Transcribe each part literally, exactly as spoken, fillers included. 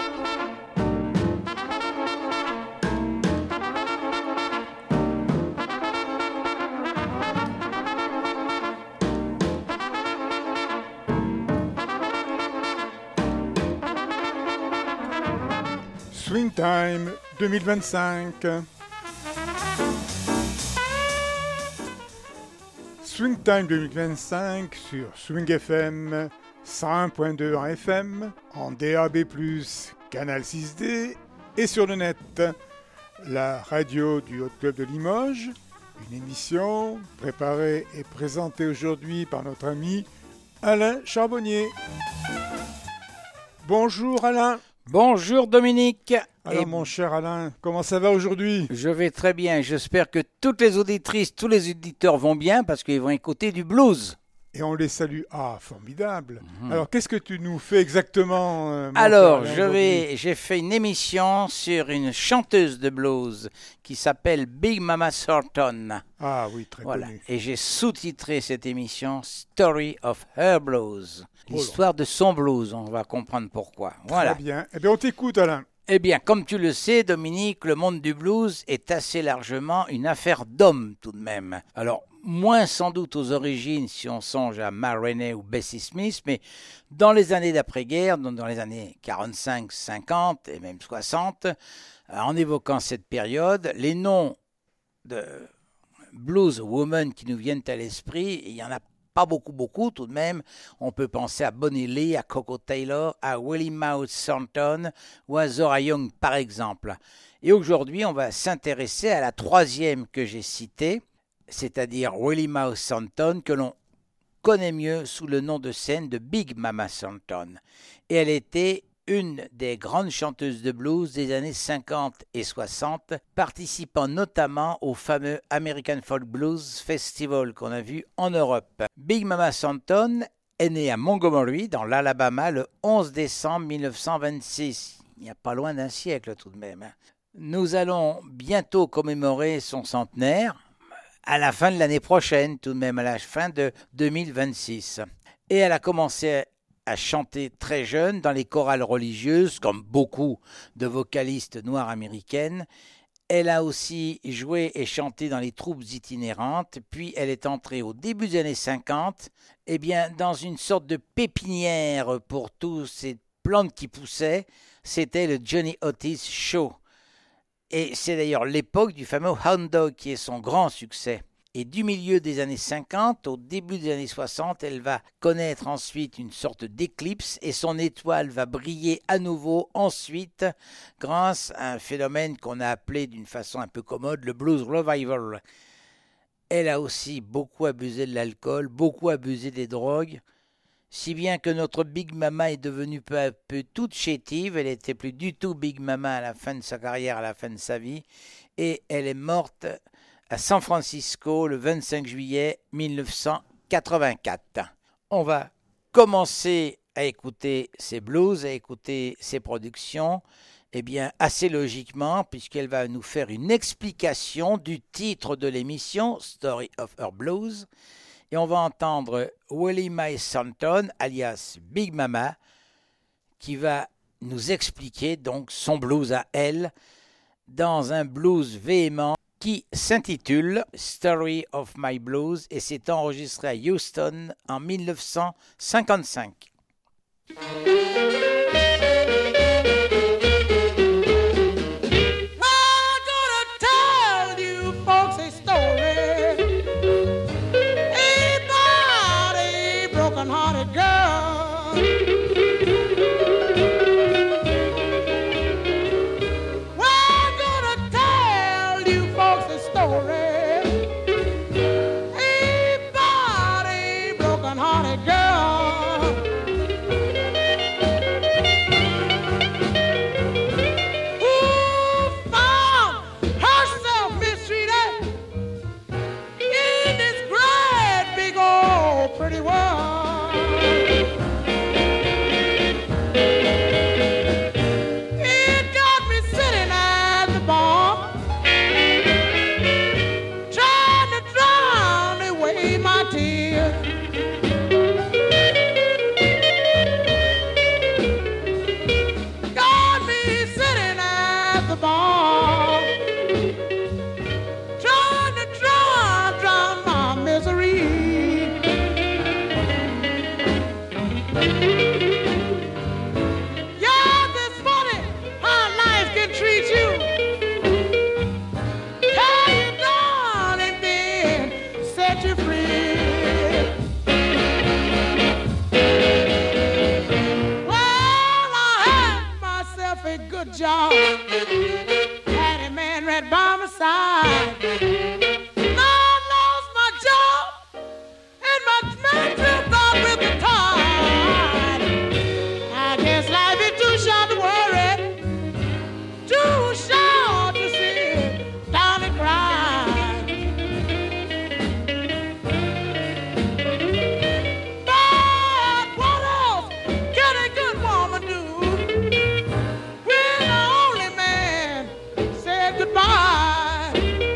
Swing Time deux mille vingt-cinq. Swing Time deux mille vingt-cinq sur Swing F M cent un point deux en F M, en D A B plus, canal six D et sur le net. La radio du Hot Club de Limoges, une émission préparée et présentée aujourd'hui par notre ami Alain Charbonnier. Bonjour Alain. Bonjour Dominique. Alors Et mon cher Alain, comment ça va aujourd'hui? je vais très bien. J'espère que toutes les auditrices, tous les auditeurs vont bien parce qu'ils vont écouter du blues. Et on les salue. Ah, formidable. Mmh. Alors, qu'est-ce que tu nous fais exactement euh, mon Alors, cher Alain, je vais, j'ai fait une émission sur une chanteuse de blues qui s'appelle Big Mama Thornton. Ah oui, très Voilà. connu. Et j'ai sous-titré cette émission Story of Her Blues. Oh L'histoire de son blues, on va comprendre pourquoi. Voilà. Très bien. Eh bien, on t'écoute, Alain. Eh bien, comme tu le sais, Dominique, le monde du blues est assez largement une affaire d'hommes tout de même. Alors, moins sans doute aux origines si on songe à Ma Rainey ou Bessie Smith, mais dans les années d'après-guerre, dans les années quarante-cinq, cinquante et même soixante, en évoquant cette période, les noms de blues women qui nous viennent à l'esprit, il y en a pas beaucoup, beaucoup tout de même. On peut penser à Bonnie Lee, à Coco Taylor, à Willie Mouse Thornton ou à Zora Young par exemple. Et aujourd'hui, on va s'intéresser à la troisième que j'ai citée, c'est-à-dire Willie Mouse Thornton, que l'on connaît mieux sous le nom de scène de Big Mama Thornton. Et elle était une des grandes chanteuses de blues des années cinquante et soixante, participant notamment au fameux American Folk Blues Festival qu'on a vu en Europe. Big Mama Thornton est née à Montgomery, dans l'Alabama, le onze décembre mille neuf cent vingt-six. Il n'y a pas loin d'un siècle tout de même. Nous allons bientôt commémorer son centenaire, à la fin de l'année prochaine, tout de même à la fin de deux mille vingt-six. Et elle a commencé à chanter très jeune dans les chorales religieuses, comme beaucoup de vocalistes noires américaines. Elle a aussi joué et chanté dans les troupes itinérantes, puis elle est entrée au début des années cinquante, eh bien, dans une sorte de pépinière pour tous ces plantes qui poussaient. C'était le Johnny Otis Show. Et c'est d'ailleurs l'époque du fameux Hound Dog qui est son grand succès. Et du milieu des années cinquante au début des années soixante, elle va connaître ensuite une sorte d'éclipse et son étoile va briller à nouveau ensuite grâce à un phénomène qu'on a appelé d'une façon un peu commode le Blues Revival. Elle a aussi beaucoup abusé de l'alcool, beaucoup abusé des drogues, si bien que notre Big Mama est devenue peu à peu toute chétive. Elle n'était plus du tout Big Mama à la fin de sa carrière, à la fin de sa vie, et elle est morte à San Francisco le vingt-cinq juillet mille neuf cent quatre-vingt-quatre. On va commencer à écouter ses blues, à écouter ses productions, eh bien assez logiquement, puisqu'elle va nous faire une explication du titre de l'émission, Story of Her Blues, et on va entendre Willie Mouse Thornton, alias Big Mama, qui va nous expliquer donc son blues à elle, dans un blues véhément qui s'intitule Story of My Blues et s'est enregistré à Houston en mille neuf cent cinquante-cinq. Hearted girl. good job. Had a man right by my side. Now I lost my job, and my man took off with the tide. I guess life is too short to worry, too short to sit down and cry. But what else can a good woman do when the only man said goodbye?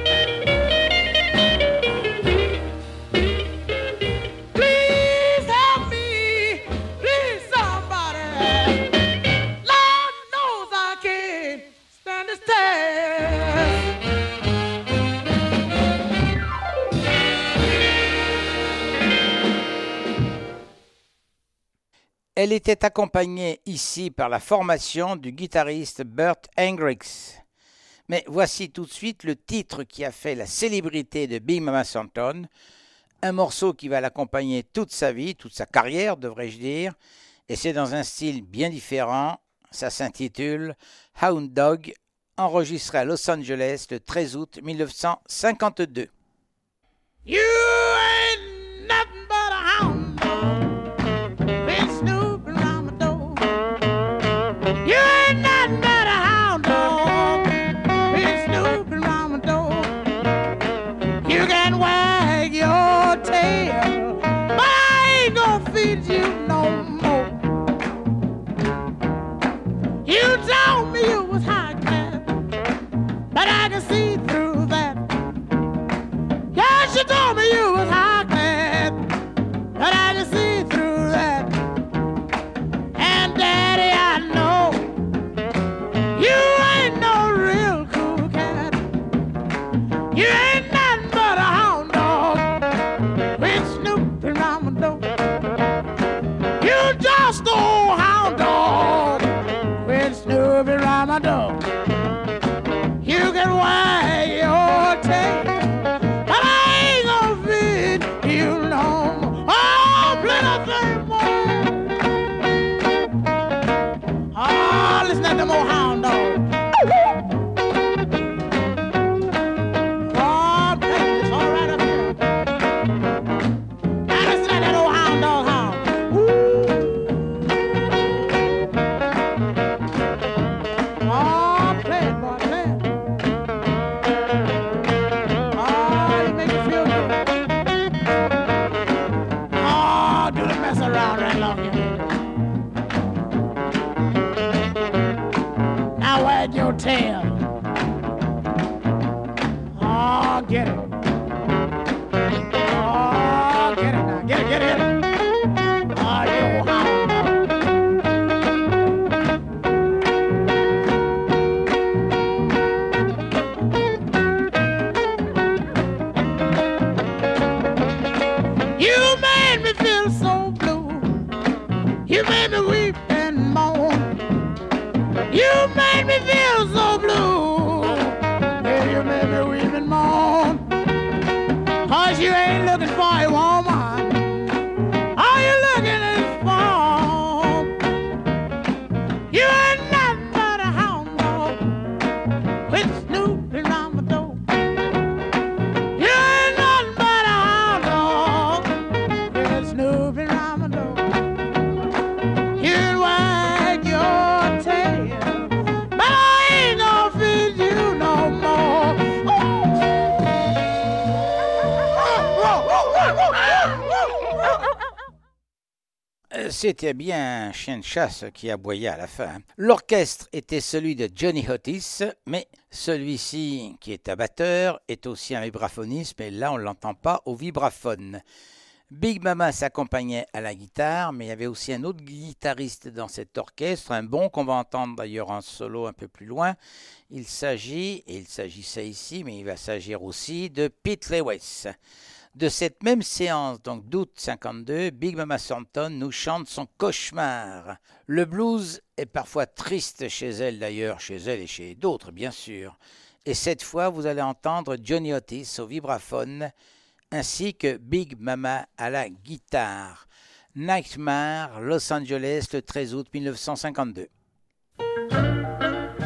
Please help me, please somebody. Lord knows I can't stand this test. Elle était accompagnée ici par la formation du guitariste Bert Hendricks. Mais voici tout de suite le titre qui a fait la célébrité de Big Mama Thornton, un morceau qui va l'accompagner toute sa vie, toute sa carrière devrais-je dire, et c'est dans un style bien différent. Ça s'intitule Hound Dog, enregistré à Los Angeles le treize août mille neuf cent cinquante-deux. You ain't nothing but a hound dog, been snooping around my door. You ain't nothing but a hound dog, been snooping around my door. You can wag your tail, but I ain't gonna feed you no more. You told me you was high class, but I can see through that. Yes, you told me you was high class, but I can see through that. And Daddy, I know you ain't no real cool cat. You ain't nothing but a hound dog, been snooping around my door. You just old hound dog, been snooping around my door. You can wag your tail, but I ain't gonna feed you no more. Oh, plenty thing more. Oh, listen to them old hound dogs. Oh, baby, it's all right up here. Now listen to that old hound dog howl. Oh, play it, boy, play it. Oh, you make me feel good. Oh, do the mess around right long here. Now wag your tail. Oh, get it. Oh, get it now. Get it, get it. Oh, you hound dog. You made me feel so blue. You made me weep and moan. You made me feel so blue. Yeah, you made me weep and moan. Cause you ain't looking for a woman. All you looking is for. You ain't nothing but a hound dog, quit snooping around my door. You ain't nothing but a hound dog, quit snooping around my door. You can wag your tail, but I ain't gonna feed you no more. Euh, C'était bien un chien de chasse qui aboyait à la fin. L'orchestre était celui de Johnny Otis, mais celui-ci, qui est abatteur, est aussi un vibraphoniste, mais là on ne l'entend pas au vibraphone. Big Mama s'accompagnait à la guitare, mais il y avait aussi un autre guitariste dans cet orchestre, un bon qu'on va entendre d'ailleurs en solo un peu plus loin. Il s'agit, et il s'agissait ici, mais il va s'agir aussi de Pete Lewis. De cette même séance, donc d'août cinquante-deux, Big Mama Thornton nous chante son cauchemar. Le blues est parfois triste chez elle d'ailleurs, chez elle et chez d'autres bien sûr. Et cette fois, vous allez entendre Johnny Otis au vibraphone, ainsi que Big Mama à la guitare. Nightmare, Los Angeles, le treize août mille neuf cent cinquante-deux.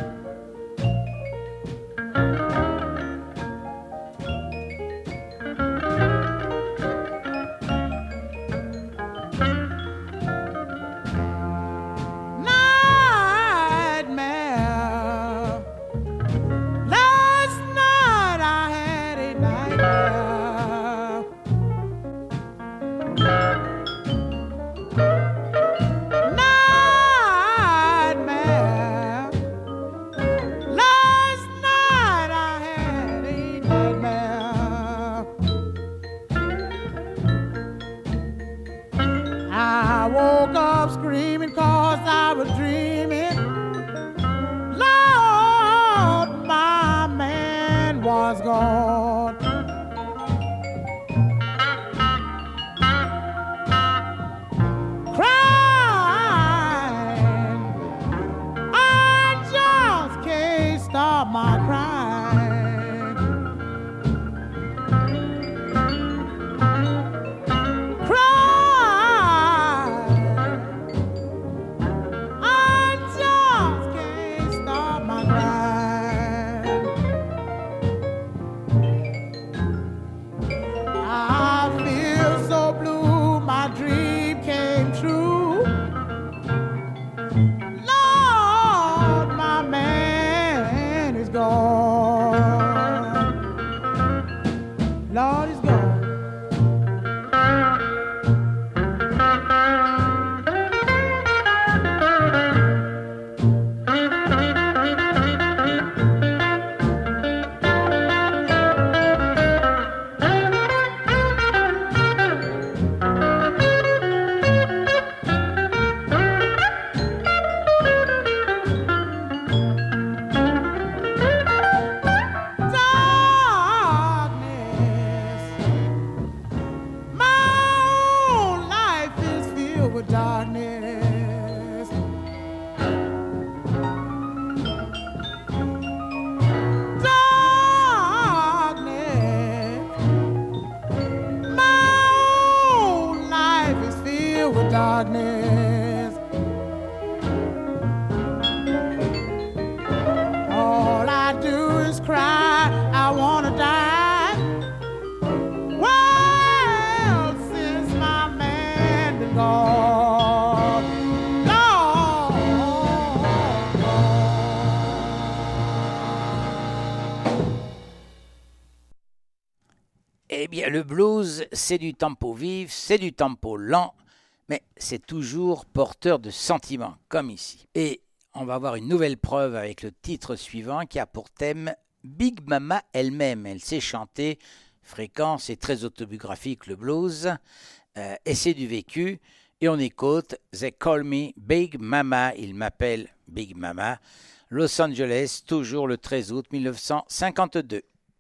Eh bien, le blues, c'est du tempo vif, c'est du tempo lent, mais c'est toujours porteur de sentiments, comme ici. Et on va avoir une nouvelle preuve avec le titre suivant qui a pour thème Big Mama elle-même. Elle sait chanter, fréquent, c'est très autobiographique le blues, euh, et c'est du vécu. Et on écoute They Call Me Big Mama, il m'appelle Big Mama, Los Angeles, toujours le treize août mille neuf cent cinquante-deux.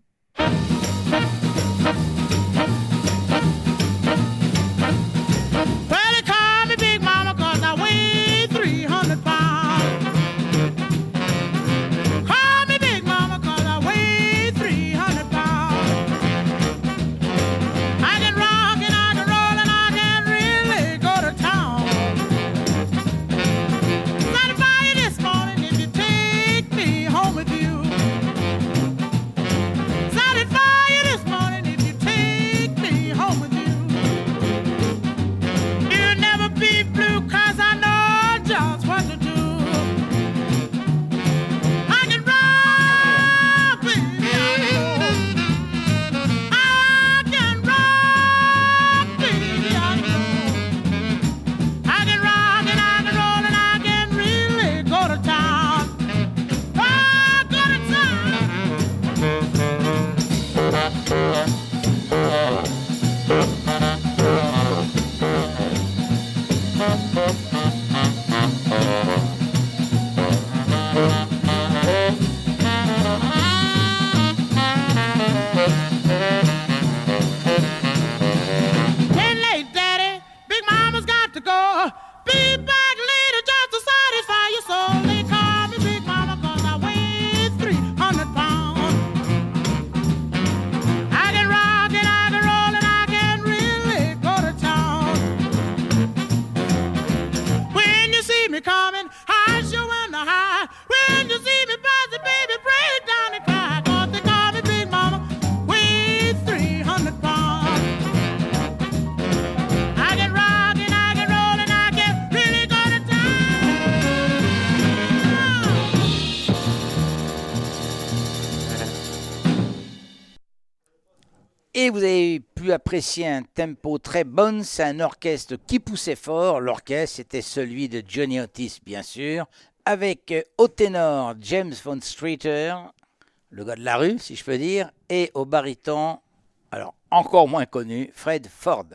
Et vous avez pu apprécier un tempo très bon, c'est un orchestre qui poussait fort. L'orchestre était celui de Johnny Otis, bien sûr, avec au ténor James Von Streeter, le gars de la rue, si je peux dire, et au baryton, alors encore moins connu, Fred Ford.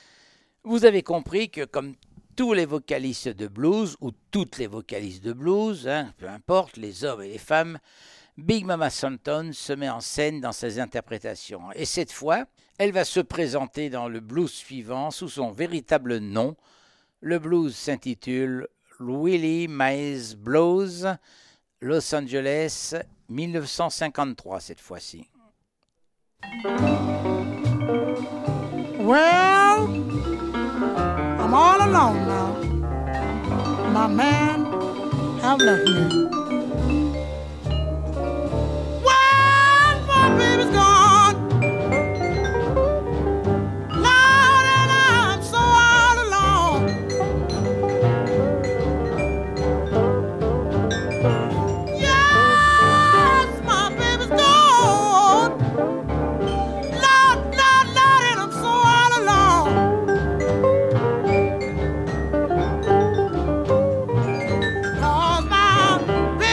Vous avez compris que comme tous les vocalistes de blues, ou toutes les vocalistes de blues, hein, peu importe, les hommes et les femmes, Big Mama Thornton se met en scène dans ses interprétations. Et cette fois, elle va se présenter dans le blues suivant sous son véritable nom. Le blues s'intitule Willie Mays Blues, Los Angeles, mille neuf cent cinquante-trois cette fois-ci. Well, I'm all alone now. My man have left me. Baby's gone. Lord, and I'm so all alone. Yes, my baby's gone. Lord, Lord, Lord, and I'm so all alone. Cause my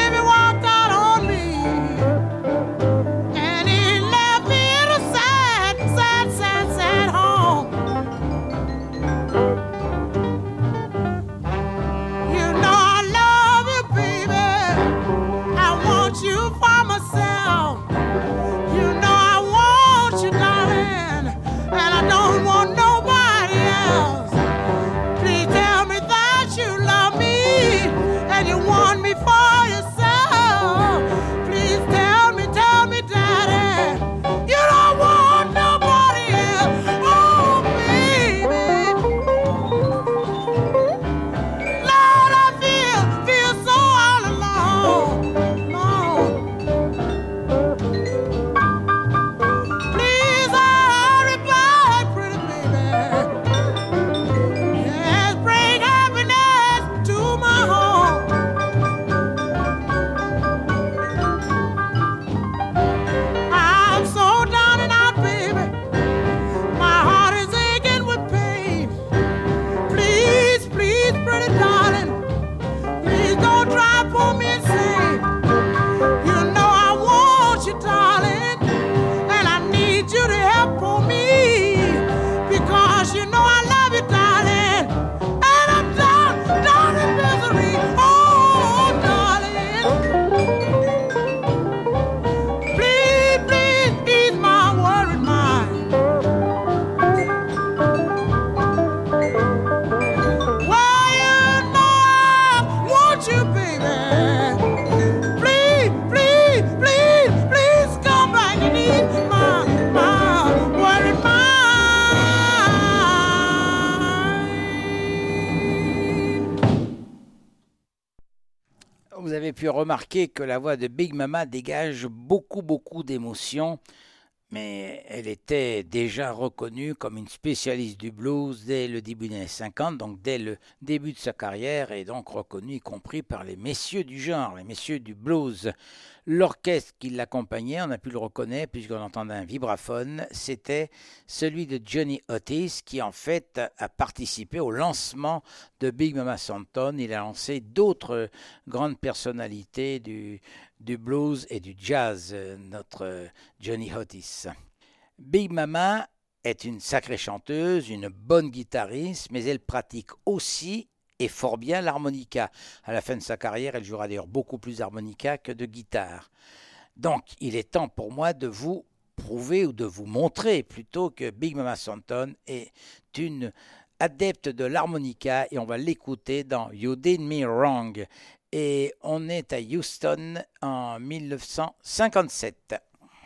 Vous avez pu remarquer que la voix de Big Mama dégage beaucoup, beaucoup d'émotions, mais elle était déjà reconnue comme une spécialiste du blues dès le début des années cinquante, donc dès le début de sa carrière, et donc reconnue y compris par les messieurs du genre, les messieurs du blues. L'orchestre qui l'accompagnait, on a pu le reconnaître puisqu'on entendait un vibraphone, c'était celui de Johnny Otis qui en fait a participé au lancement de Big Mama Thornton. Il a lancé d'autres grandes personnalités du, du blues et du jazz, notre Johnny Otis. Big Mama est une sacrée chanteuse, une bonne guitariste, mais elle pratique aussi et fort bien l'harmonica. À la fin de sa carrière, elle jouera d'ailleurs beaucoup plus d'harmonica que de guitare. Donc, il est temps pour moi de vous prouver ou de vous montrer plutôt que Big Mama Thornton est une adepte de l'harmonica et on va l'écouter dans You Did Me Wrong. Et on est à Houston en dix-neuf cent cinquante-sept.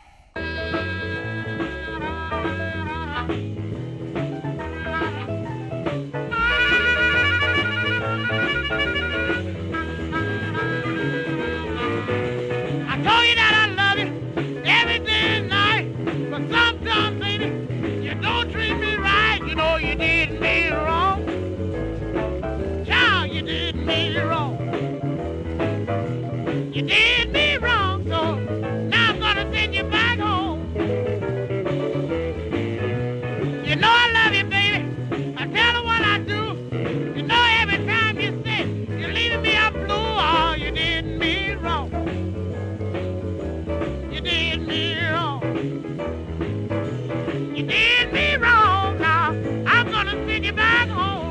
You did me wrong, so now I'm gonna send you back home. You know I love you, baby. I tell her what I do. You know every time you say you're leaving me up blue, oh, you did me wrong. You did me wrong. You did me wrong. Now I'm gonna send you back home.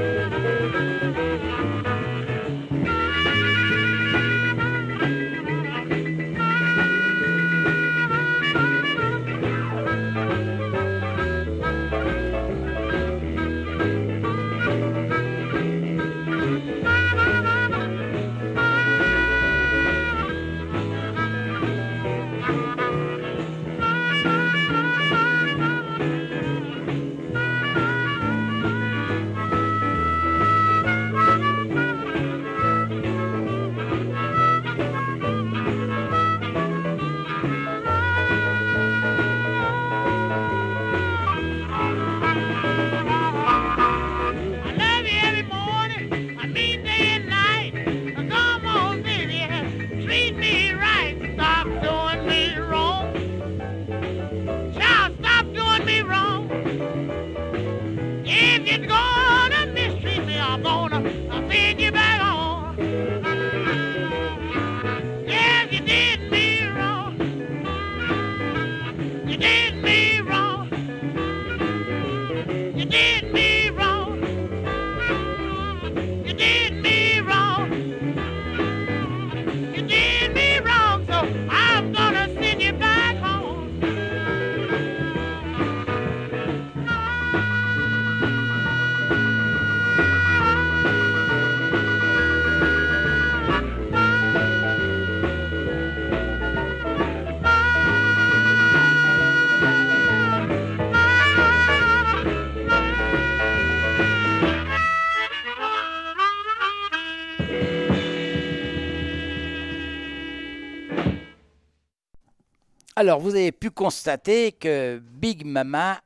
Alors, vous avez pu constater que Big Mama,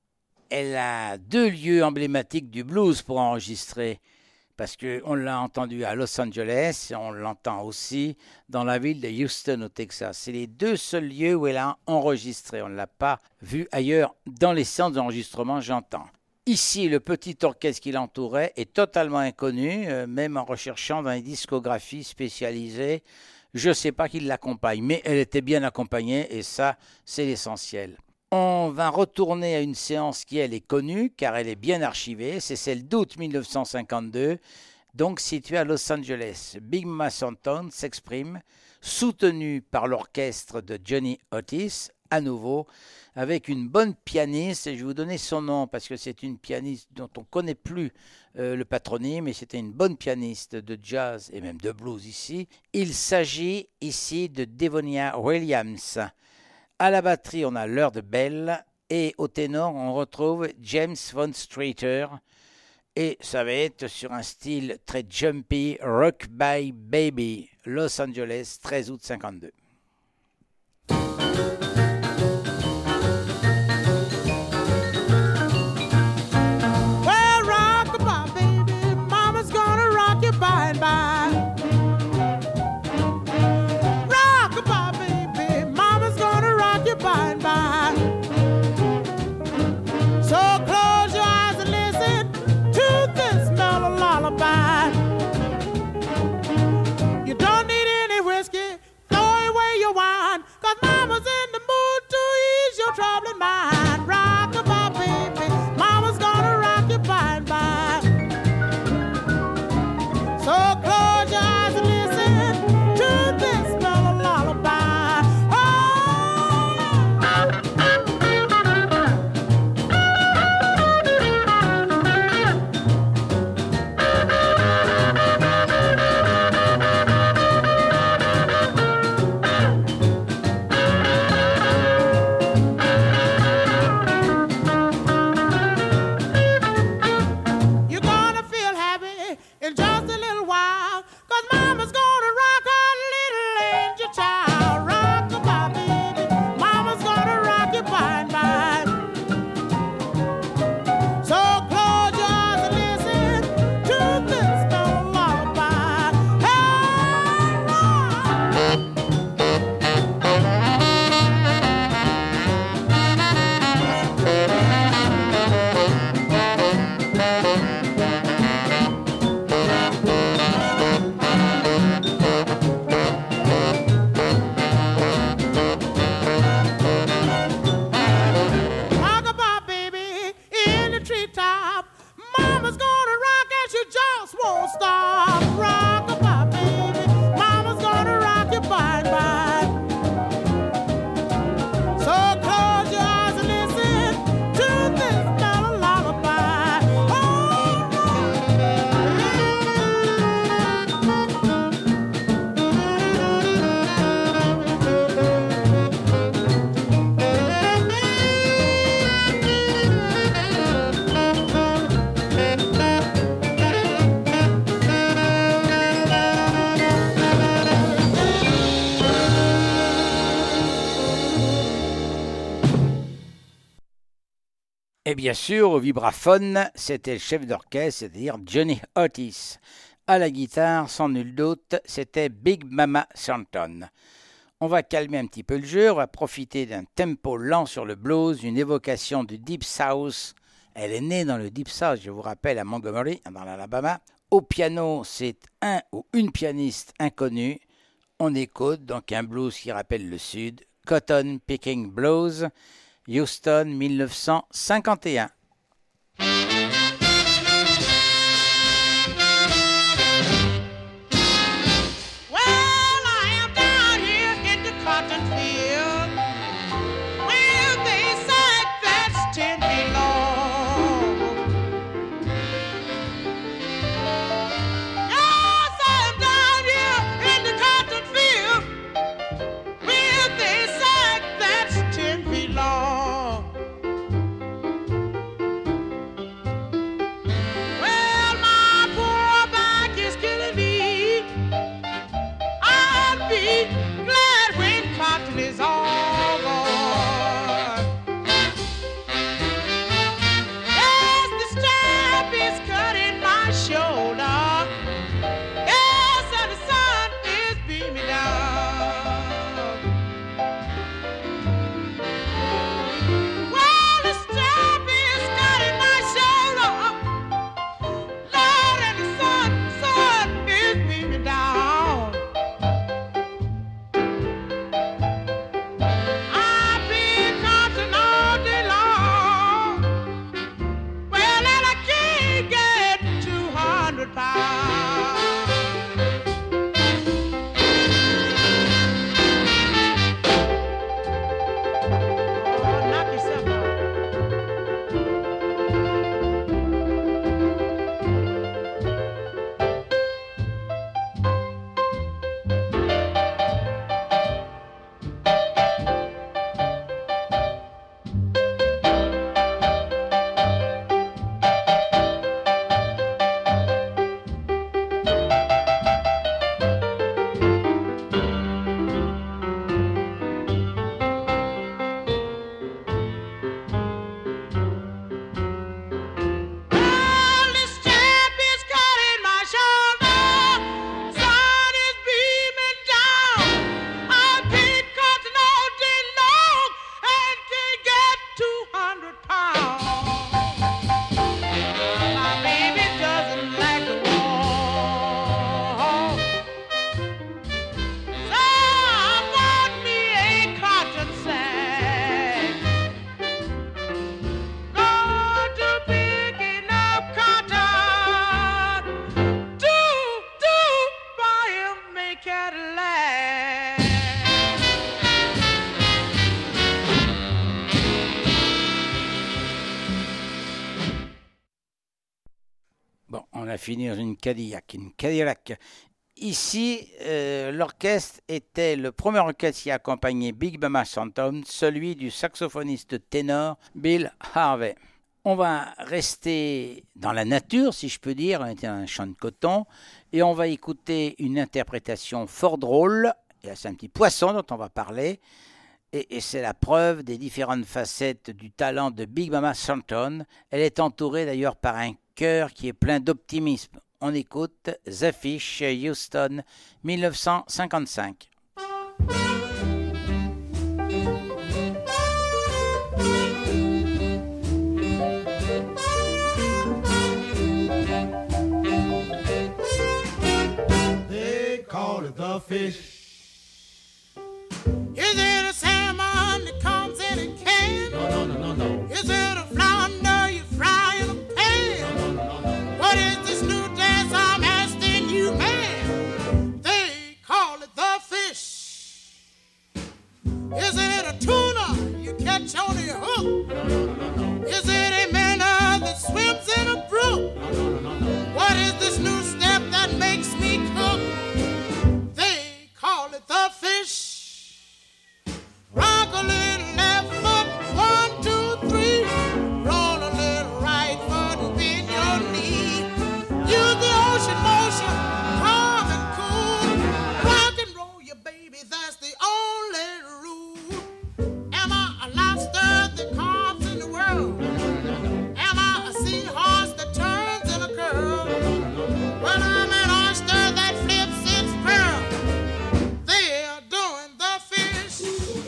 elle a deux lieux emblématiques du blues pour enregistrer. Parce qu'on l'a entendu à Los Angeles et on l'entend aussi dans la ville de Houston au Texas. C'est les deux seuls lieux où elle a enregistré. On ne l'a pas vu ailleurs dans les séances d'enregistrement, j'entends. Ici, le petit orchestre qui l'entourait est totalement inconnu, euh, même en recherchant dans les discographies spécialisées. Je ne sais pas qui l'accompagne, mais elle était bien accompagnée et ça, c'est l'essentiel. On va retourner à une séance qui, elle, est connue, car elle est bien archivée. C'est celle d'août dix-neuf cent cinquante-deux, donc située à Los Angeles. Big Mama Thornton s'exprime, soutenu par l'orchestre de Johnny Otis, à nouveau, avec une bonne pianiste. Et je vais vous donner son nom, parce que c'est une pianiste dont on ne connaît plus euh, le patronyme, et c'était une bonne pianiste de jazz et même de blues ici. Il s'agit ici de Devonia Williams. À la batterie, on a Lord Bell et au ténor, on retrouve James Von Streeter. Et ça va être sur un style très jumpy, Rock by Baby, Los Angeles, treize août cinquante-deux. Well, rock-a-bye, baby, mama's gonna rock you by and by. Rock-a-bye, baby, mama's gonna rock you by and by. So close your eyes and listen to this mellow lullaby. You don't need any whiskey, throw away your wine, 'cause mama's in the mood to ease your troubling mind. Rock-a-bye, baby, mama's gonna rock you by and by. So close your eyes and listen to this mellow lullaby. You're gonna feel happy in just a little while, 'cause mama's gonna rock her little angel child. Rock-a-bye, baby, mama's gonna rock you by and by. So close your eyes and listen to this little lullaby. Hey, rock-a-bye, baby, in the treetop. Mama's gonna rock and she just won't stop. Rock-a-bye, baby, mama's gonna rock you by and by. So close your eyes and listen to this little lullaby. Et bien sûr, au vibraphone, c'était le chef d'orchestre, c'est-à-dire Johnny Otis. À la guitare, sans nul doute, c'était Big Mama Thornton. On va calmer un petit peu le jeu, on va profiter d'un tempo lent sur le blues, une évocation du Deep South. Elle est née dans le Deep South, je vous rappelle, à Montgomery, dans l'Alabama. Au piano, c'est un ou une pianiste inconnue. On écoute donc un blues qui rappelle le Sud, Cotton Picking Blues, Houston, mille neuf cent cinquante et un. Well, I am down here in the cotton field, where they said that's ten feet long. Yes, I am down here in the cotton field, where they said that's ten feet long. Well, my poor back is killing me. I'll be glad when cotton is all gone. Yes, the strap is cutting my shoulder. Yes, and the sun is beaming down. Well, the strap is cutting my shoulder. Lord, and the sun, sun is beaming down. Bon, on a fini dans une Cadillac, une Cadillac. Ici, euh, l'orchestre était le premier orchestre qui a accompagné Big Mama Thornton, celui du saxophoniste ténor Bill Harvey. On va rester dans la nature, si je peux dire, on était dans un champ de coton, et on va écouter une interprétation fort drôle, et c'est un petit poisson dont on va parler, et, et c'est la preuve des différentes facettes du talent de Big Mama Thornton. Elle est entourée d'ailleurs par un chœur qui est plein d'optimisme. On écoute The Fish, Houston, dix-neuf cent cinquante-cinq. They call it the fish. Is it a salmon that comes in a can? No, no, no, no, no. Is it a flounder you fry in a pan? No, no, no, no, no. What is this new dance I'm asking you, man? They call it the fish. Is it a tuna you catch on your hook? No, no, no, no, no. Is it a minnow that swims in a brook? No, no, no, no, no. What is this new step that makes me cook? They call it the fish. Rock a little left foot, one, two, three. Roll a little right foot and bend your knee. Use the ocean motion, calm and cool. Rock and roll your baby, that's the only rule. Am I a lobster that comes in the world? Am I a seahorse that turns in a curl? Well, I'm an oyster that flips its pearl. They're doing the fish.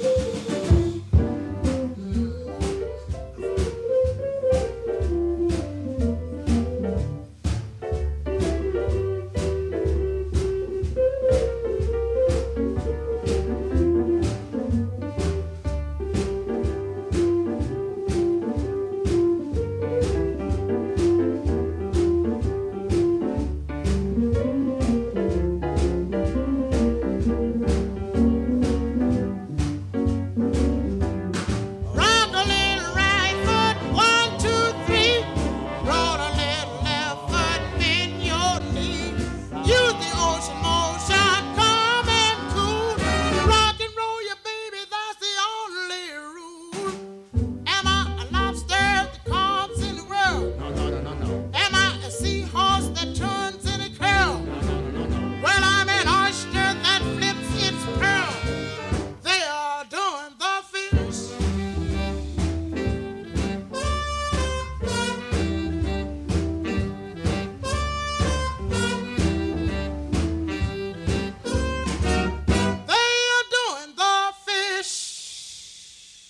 Rock a little right foot, one, two, three. Roll a little left foot, bend your knee. Use the ocean motion, calm and cool. Rock and roll your baby, that's the only rule. Am I a lobster that comes in the world? No, no, no, no, no. Am I a seahorse that turns in a curl? No, no, no, no, no. Well, I'm an oyster that flips its pearl. They are doing the fish. They are doing the fish.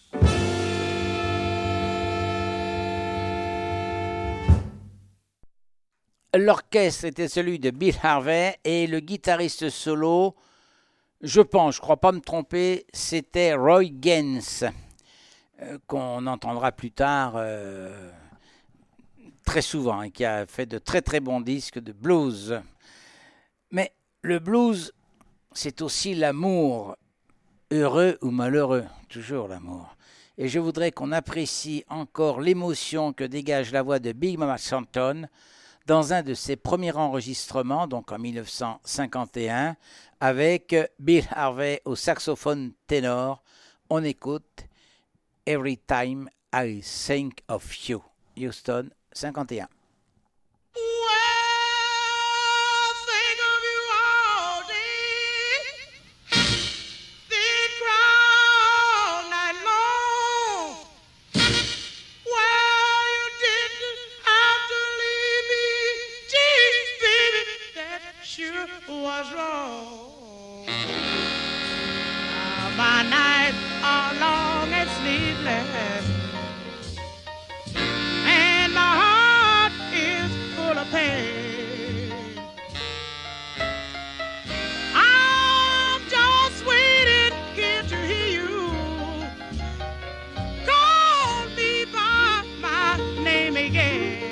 L'orchestre était celui de Bill Harvey et le guitariste solo, je pense, je ne crois pas me tromper, c'était Roy Gaines, euh, qu'on entendra plus tard euh, très souvent et qui a fait de très très bons disques de blues. Mais le blues, c'est aussi l'amour, heureux ou malheureux, toujours l'amour. Et je voudrais qu'on apprécie encore l'émotion que dégage la voix de Big Mama Thornton dans un de ses premiers enregistrements, donc en dix-neuf cent cinquante et un, avec Bill Harvey au saxophone ténor. On écoute Every Time I Think of You, Houston, cinquante et un. Well, think of you all day. Then cry all night long. Well, you didn't have to leave me. Gee, baby, that sure was wrong. Now my nights are long and sleepless, and my heart is full of pain. I'm just waiting here to hear you call me by my name again.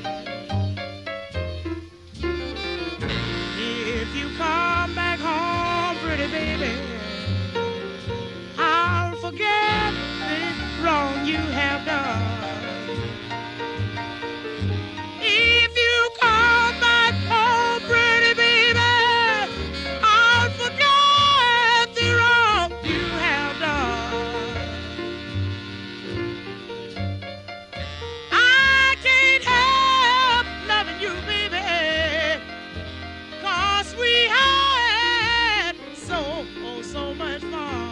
If you come back home you have done. If you come back home, pretty baby, I'll forget the wrong you have done. I can't help loving you, baby, 'cause we had so, oh, so much fun.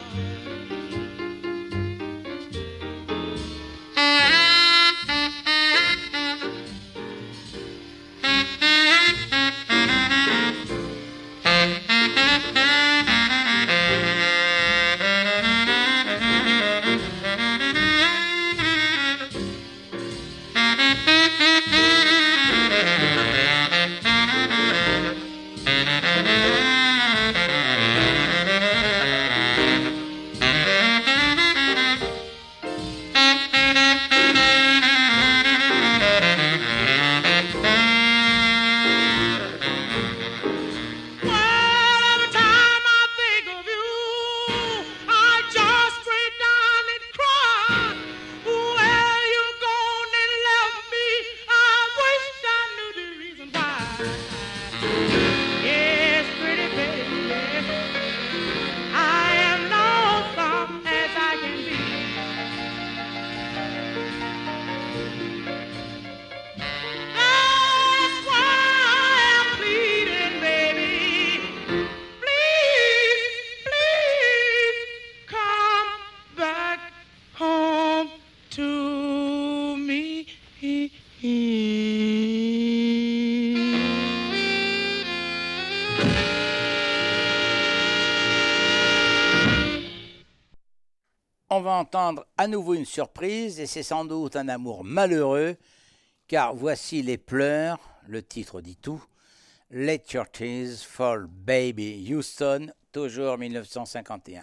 On va entendre à nouveau une surprise et c'est sans doute un amour malheureux car voici les pleurs, le titre dit tout, Let Your Tears Fall Baby Houston, toujours mille neuf cent cinquante et un.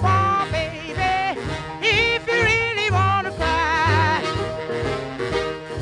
If you really wanna cry,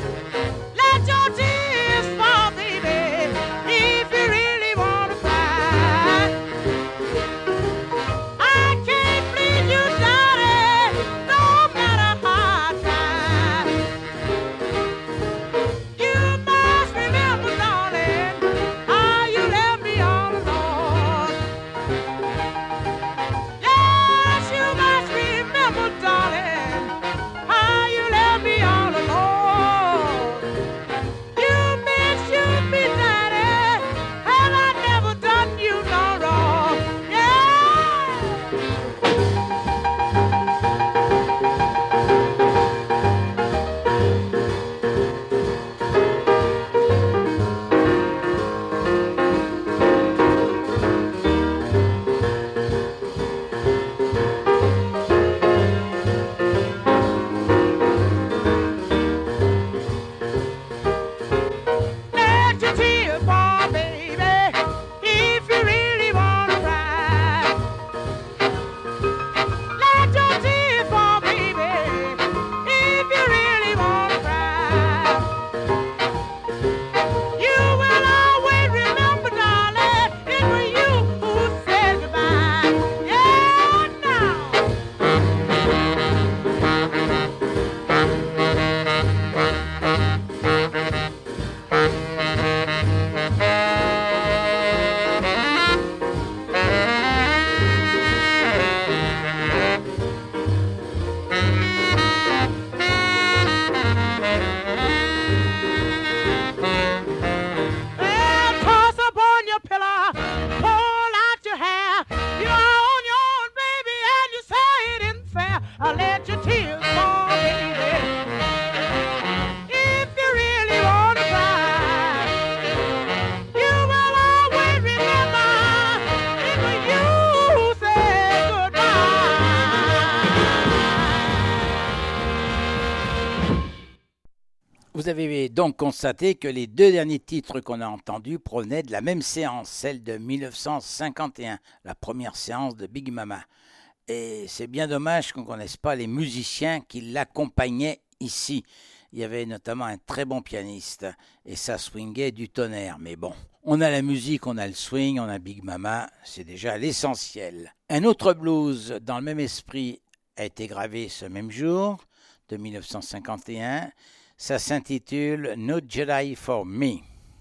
Vous avez donc constaté que les deux derniers titres qu'on a entendus provenaient de la même séance, celle de mille neuf cent cinquante et un, la première séance de Big Mama. Et c'est bien dommage qu'on ne connaisse pas les musiciens qui l'accompagnaient ici. Il y avait notamment un très bon pianiste et ça swingait du tonnerre. Mais bon, on a la musique, on a le swing, on a Big Mama, c'est déjà l'essentiel. Un autre blues dans le même esprit a été gravé ce même jour, de mille neuf cent cinquante et un. Ça s'intitule No Jedi for Me.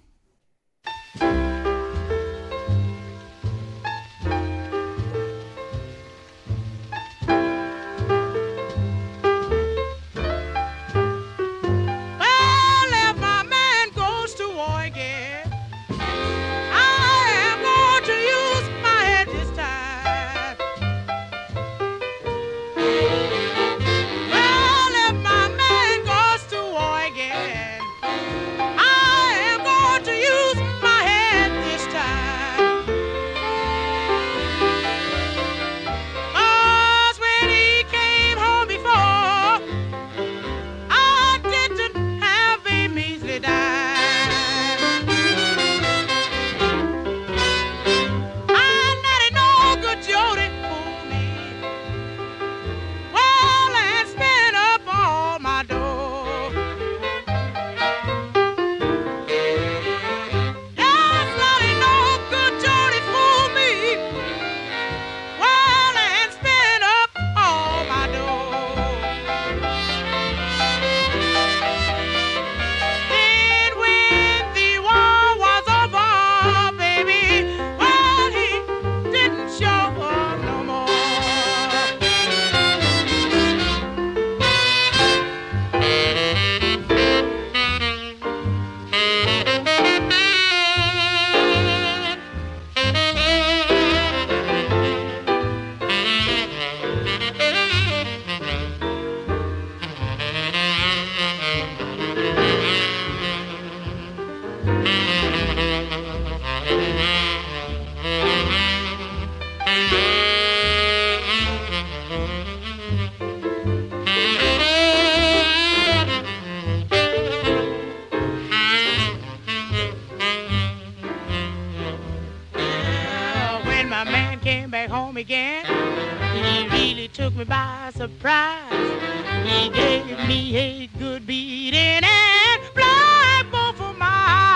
Again, he really took me by surprise. He gave me a good beating and black both of my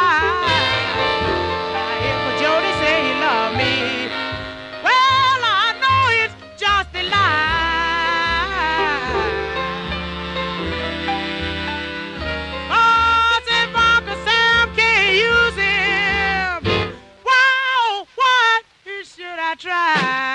eyes. If Jody say he loved me, well, I know it's just a lie. 'Cause if Uncle Sam can't use him, wow, what should I try?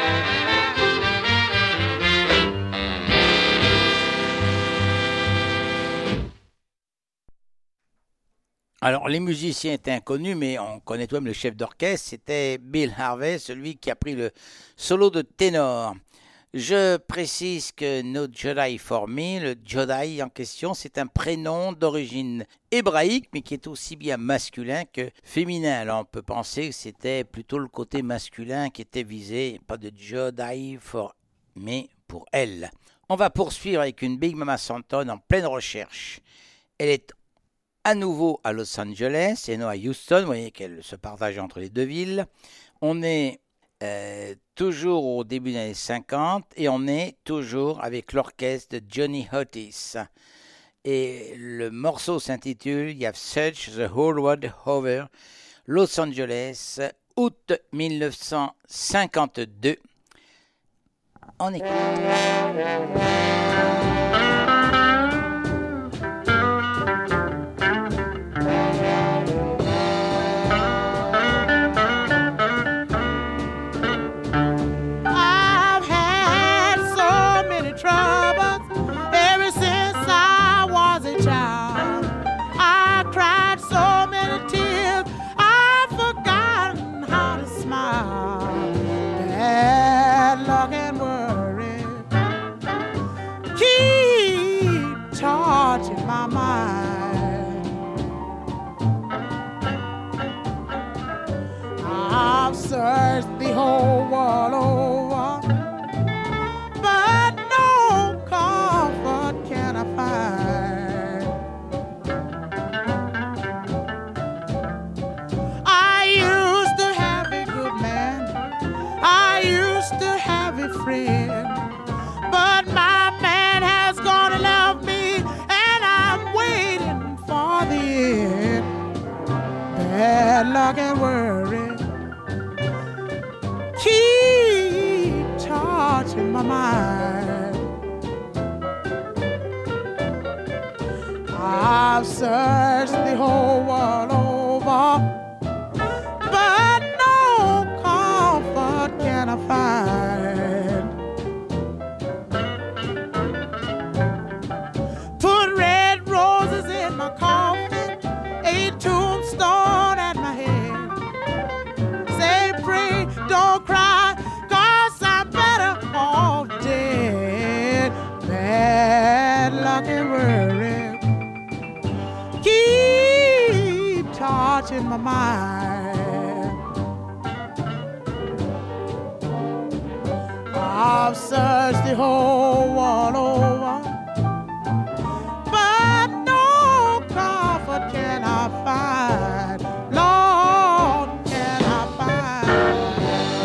Alors, les musiciens étaient inconnus, mais on connaît tout de même le chef d'orchestre. C'était Bill Harvey, celui qui a pris le solo de ténor. Je précise que No Jedi for Me, le Jedi en question, c'est un prénom d'origine hébraïque, mais qui est aussi bien masculin que féminin. Alors, on peut penser que c'était plutôt le côté masculin qui était visé, pas de Jedi for Me pour elle. On va poursuivre avec une Big Mama Thornton en pleine recherche. Elle est à nouveau à Los Angeles et non à Houston. Vous voyez qu'elle se partage entre les deux villes. On est euh, toujours au début des années cinquante et on est toujours avec l'orchestre de Johnny Otis. Et le morceau s'intitule You Have Searched the Whole World Over, Los Angeles, août mille neuf cent cinquante-deux. On écoute. My mind. I've searched the whole world over, but no comfort can I find. I've searched the whole world over, but no comfort can I find. Put red roses in my coffin, a tombstone at my head. Say, pray, don't cry, 'cause I'm better off dead. Bad luck and worry keep touching my mind. I've searched the whole world over, but no comfort can I find. Lord, can I find.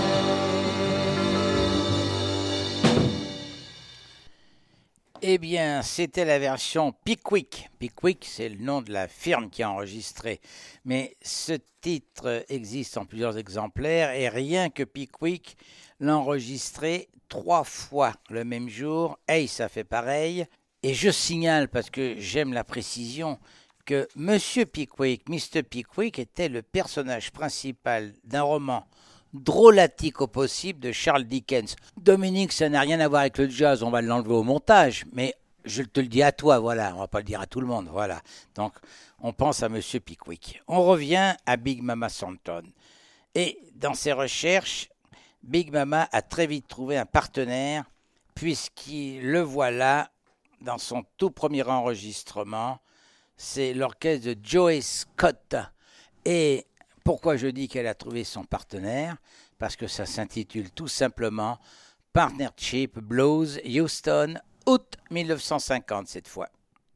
Eh bien, c'était la version Pickwick. Pickwick, c'est le nom de la firme qui a enregistré. Mais ce titre existe en plusieurs exemplaires et rien que Pickwick l'a enregistré trois fois le même jour. Ace a fait pareil. Et je signale, parce que j'aime la précision, que Monsieur Pickwick, mister Pickwick, était le personnage principal d'un roman drôlatique au possible de Charles Dickens. Dominique, ça n'a rien à voir avec le jazz, on va l'enlever au montage, mais je te le dis à toi, voilà, on va pas le dire à tout le monde, voilà. Donc, on pense à Monsieur Pickwick. On revient à Big Mama Thornton. Et dans ses recherches, Big Mama a très vite trouvé un partenaire, puisqu'il le voilà dans son tout premier enregistrement. C'est l'orchestre de Joey Scott. Et pourquoi je dis qu'elle a trouvé son partenaire? Parce que ça s'intitule tout simplement Partnership Blues Houston, août mille neuf cent cinquante cette fois.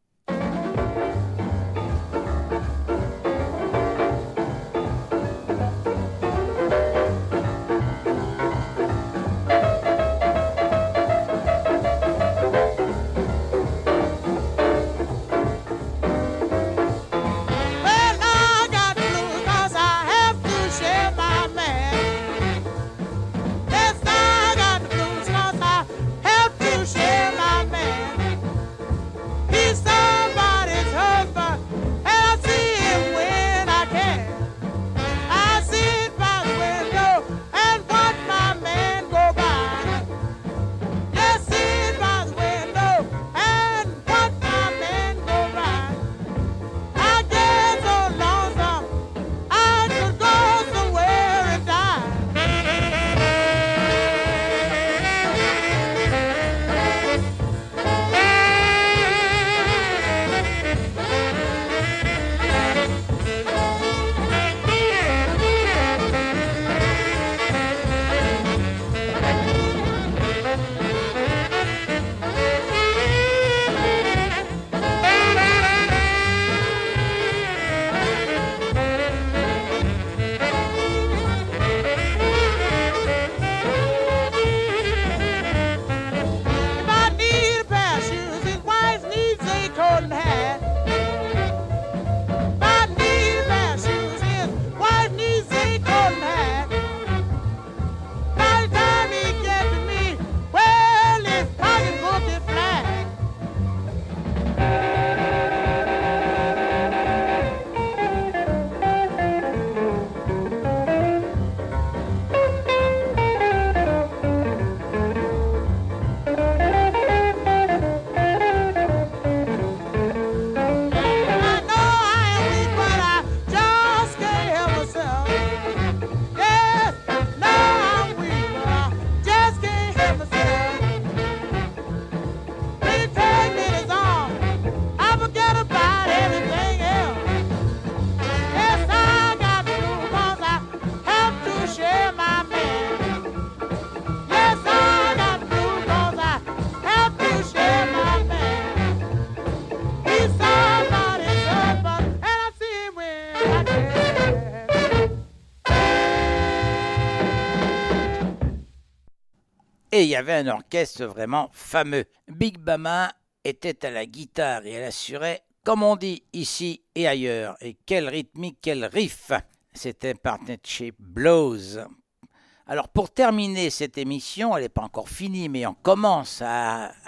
Et il y avait un orchestre vraiment fameux. Big Mama était à la guitare et elle assurait, comme on dit ici et ailleurs. Et quel rythmique, quel riff! C'était Partnership Blues. Alors pour terminer cette émission, elle n'est pas encore finie, mais on commence à,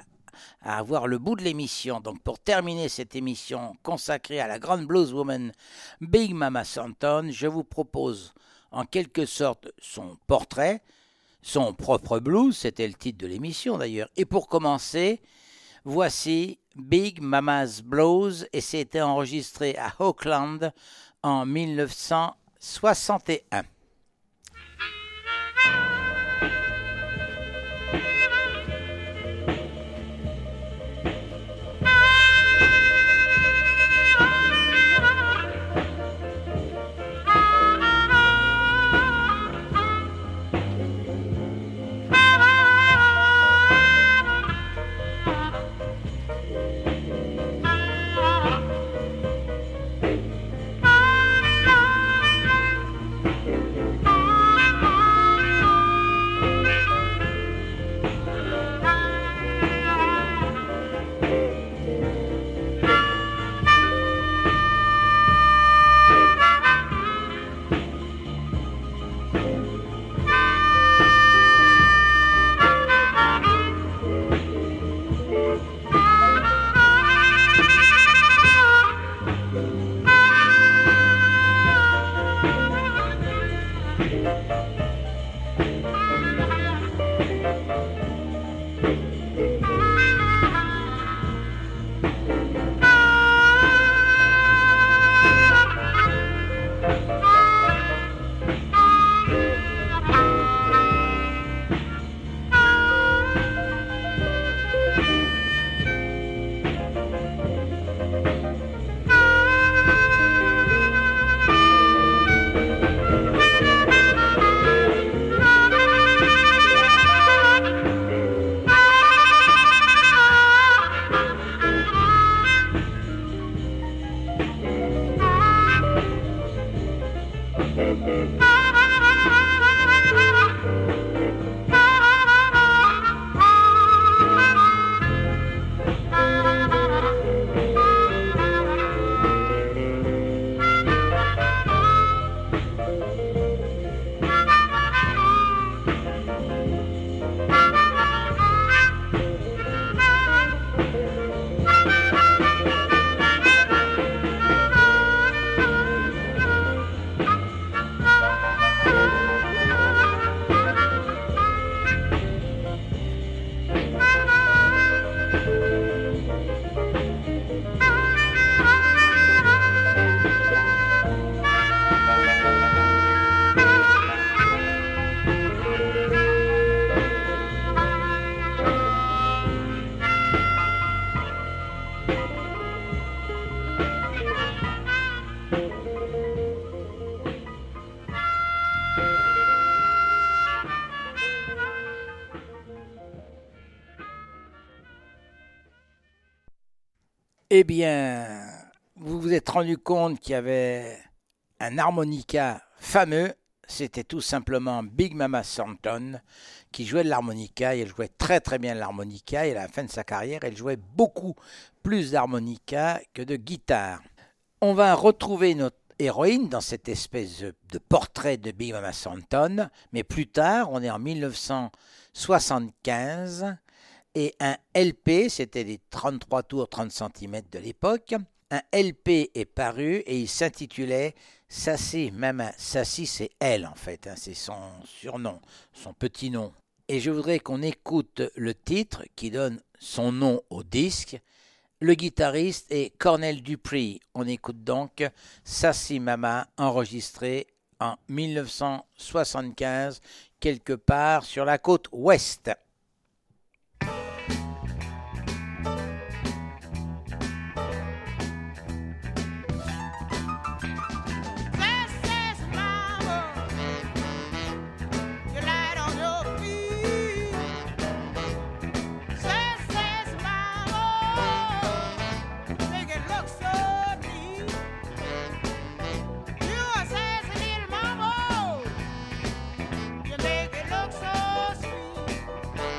à avoir le bout de l'émission. Donc pour terminer cette émission consacrée à la grande blueswoman Big Mama Thornton, je vous propose en quelque sorte son portrait, son propre blues, c'était le titre de l'émission d'ailleurs. Et pour commencer, voici Big Mama's Blues et c'était enregistré à Oakland en mille neuf cent soixante et un. Eh bien, vous vous êtes rendu compte qu'il y avait un harmonica fameux, c'était tout simplement Big Mama Thornton qui jouait de l'harmonica, et elle jouait très très bien de l'harmonica, et à la fin de sa carrière, elle jouait beaucoup plus d'harmonica que de guitare. On va retrouver notre héroïne dans cette espèce de portrait de Big Mama Thornton, mais plus tard, on est en mille neuf cent soixante-quinze, et un L P, c'était des trente-trois tours trente centimètres de l'époque, un L P est paru et il s'intitulait Sassy Mama. Sassy, c'est elle en fait, hein, c'est son surnom, son petit nom. Et je voudrais qu'on écoute le titre qui donne son nom au disque. Le guitariste est Cornell Dupree. On écoute donc Sassy Mama, enregistré en mille neuf cent soixante-quinze, quelque part sur la côte ouest. You make it look so sweet.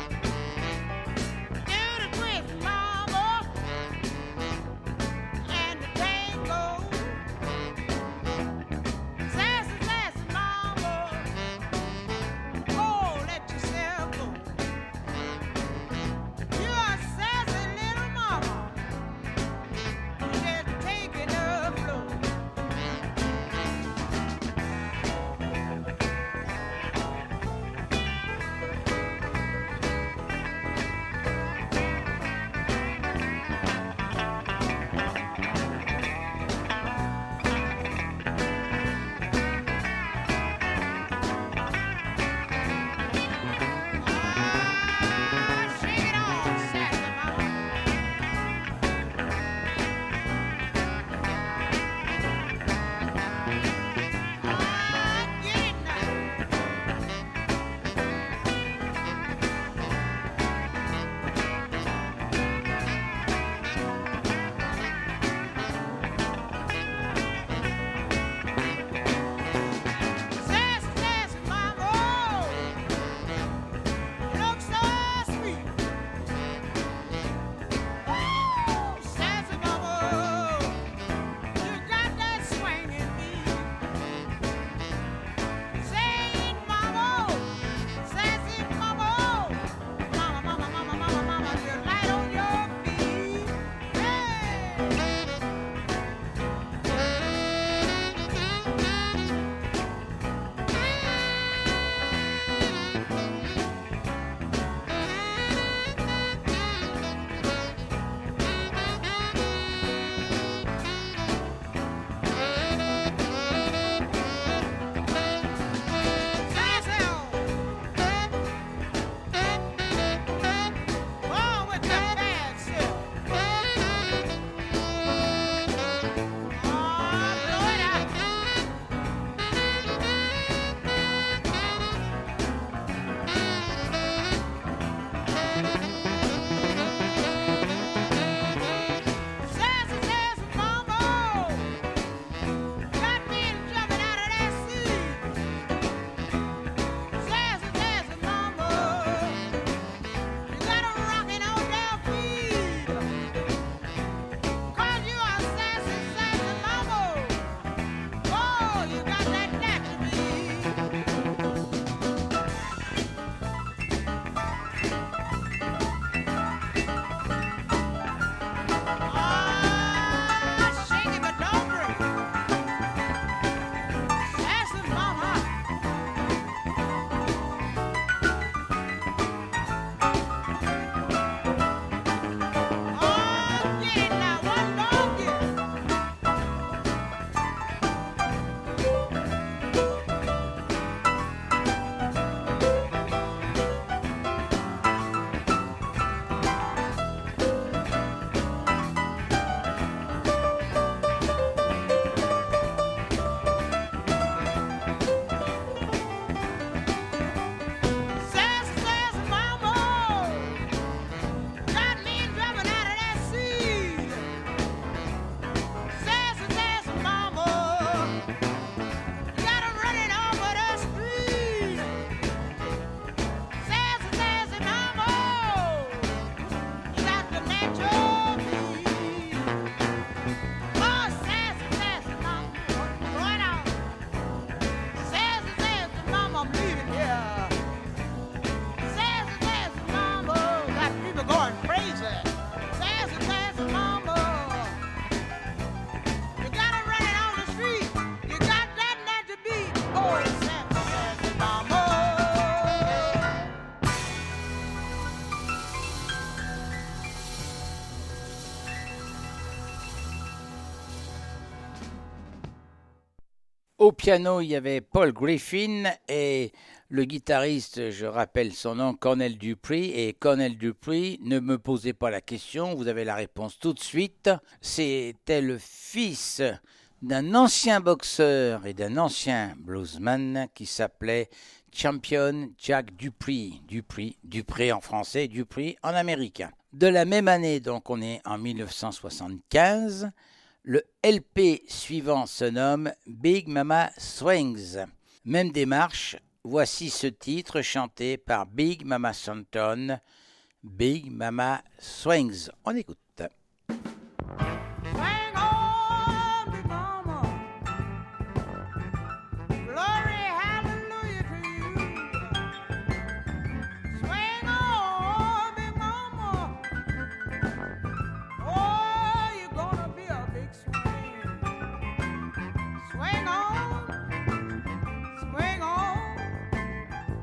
Au piano, il y avait Paul Griffin et le guitariste, je rappelle son nom, Cornell Dupree. Et Cornell Dupree, ne me posez pas la question, vous avez la réponse tout de suite. C'était le fils d'un ancien boxeur et d'un ancien bluesman qui s'appelait Champion Jack Dupree. Dupree, Dupree en français, Dupree en américain. De la même année, donc on est en mille neuf cent soixante-quinze, le L P suivant se nomme Big Mama Swings. Même démarche, voici ce titre chanté par Big Mama Thornton, Big Mama Swings. On écoute.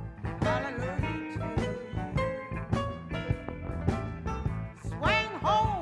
Home.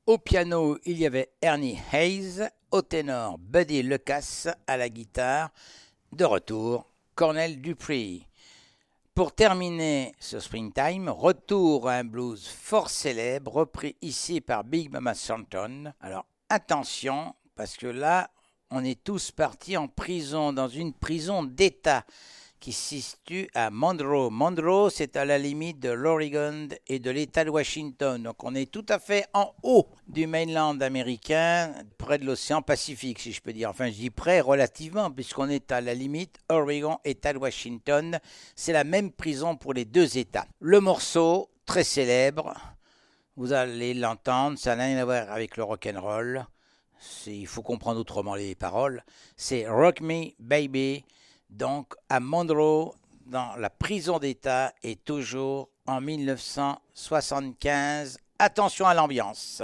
Au piano, il y avait Ernie Hayes, au ténor Buddy Lucas, à la guitare, de retour, Cornell Dupree. Pour terminer ce Springtime, retour à un blues fort célèbre, repris ici par Big Mama Thornton. Alors attention, parce que là, on est tous partis en prison, dans une prison d'État qui se situe à Monroe. Monroe, c'est à la limite de l'Oregon et de l'État de Washington. Donc on est tout à fait en haut du mainland américain, près de l'océan Pacifique, si je peux dire. Enfin, je dis près relativement, puisqu'on est à la limite Oregon, État de Washington. C'est la même prison pour les deux États. Le morceau, très célèbre, vous allez l'entendre, ça n'a rien à voir avec le rock'n'roll. Il faut comprendre autrement les paroles. C'est Rock Me Baby. Donc, à Monroe, dans la prison d'État, et toujours en mille neuf cent soixante-quinze. Attention à l'ambiance.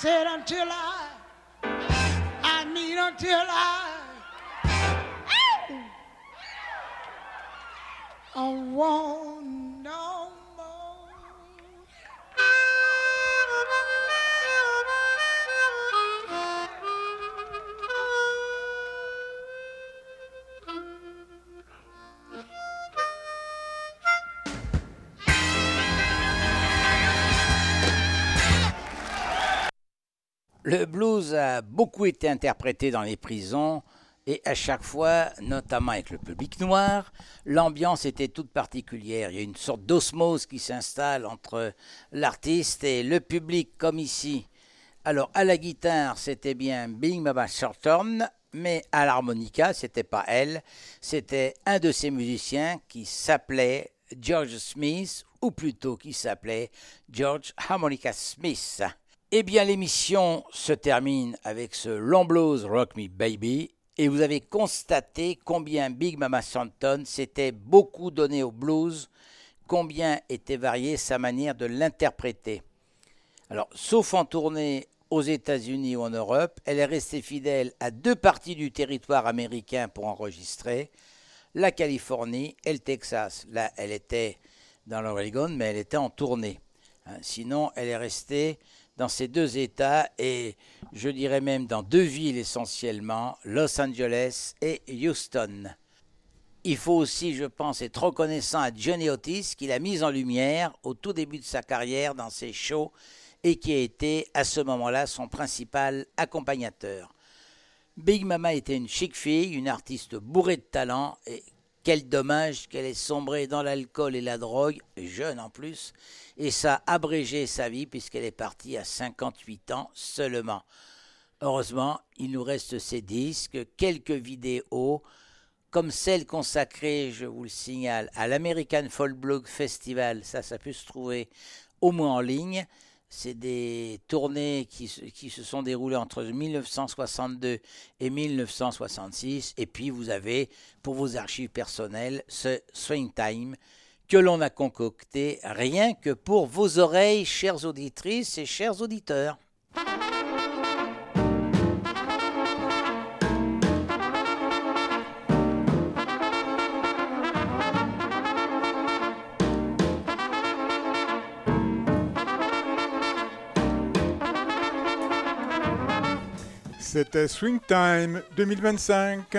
said until I, I mean until I, I want no more. Le blues a beaucoup été interprété dans les prisons et à chaque fois, notamment avec le public noir, l'ambiance était toute particulière. Il y a une sorte d'osmose qui s'installe entre l'artiste et le public comme ici. Alors à la guitare, c'était bien Big Mama Thornton, mais à l'harmonica, c'était pas elle, c'était un de ses musiciens qui s'appelait George Smith, ou plutôt qui s'appelait George Harmonica Smith. Eh bien, l'émission se termine avec ce long blues Rock Me Baby, et vous avez constaté combien Big Mama Thornton s'était beaucoup donné au blues, combien était variée sa manière de l'interpréter. Alors, sauf en tournée aux États-Unis ou en Europe, elle est restée fidèle à deux parties du territoire américain pour enregistrer, la Californie et le Texas. Là, elle était dans l'Oregon, mais elle était en tournée. Hein, sinon, elle est restée dans ces deux États et je dirais même dans deux villes essentiellement, Los Angeles et Houston. Il faut aussi, je pense, être reconnaissant à Johnny Otis qui l'a mise en lumière au tout début de sa carrière dans ses shows et qui a été à ce moment-là son principal accompagnateur. Big Mama était une chic fille, une artiste bourrée de talent et quel dommage qu'elle ait sombré dans l'alcool et la drogue, jeune en plus, et ça a abrégé sa vie puisqu'elle est partie à cinquante-huit ans seulement. Heureusement, il nous reste ses disques, quelques vidéos, comme celle consacrée, je vous le signale, à l'American Folk Blues Festival, ça, ça peut se trouver au moins en ligne. C'est des tournées qui, qui se sont déroulées entre mille neuf cent soixante-deux et mille neuf cent soixante-six. Et puis vous avez, pour vos archives personnelles, ce Swing Time que l'on a concocté rien que pour vos oreilles, chères auditrices et chers auditeurs. C'était Swing Time deux mille vingt-cinq.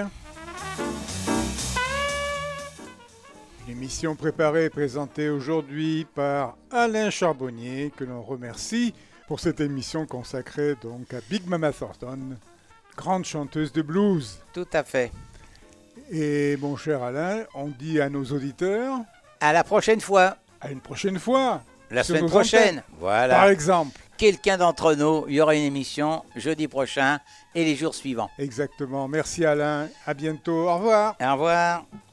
Une émission préparée et présentée aujourd'hui par Alain Charbonnier, que l'on remercie pour cette émission consacrée donc à Big Mama Thornton, grande chanteuse de blues. Tout à fait. Et mon cher Alain, on dit à nos auditeurs... À la prochaine fois. À une prochaine fois. La semaine prochaine. Antennes, voilà. Par exemple. Quelqu'un d'entre nous, il y aura une émission jeudi prochain et les jours suivants. Exactement. Merci Alain. À bientôt. Au revoir. Au revoir.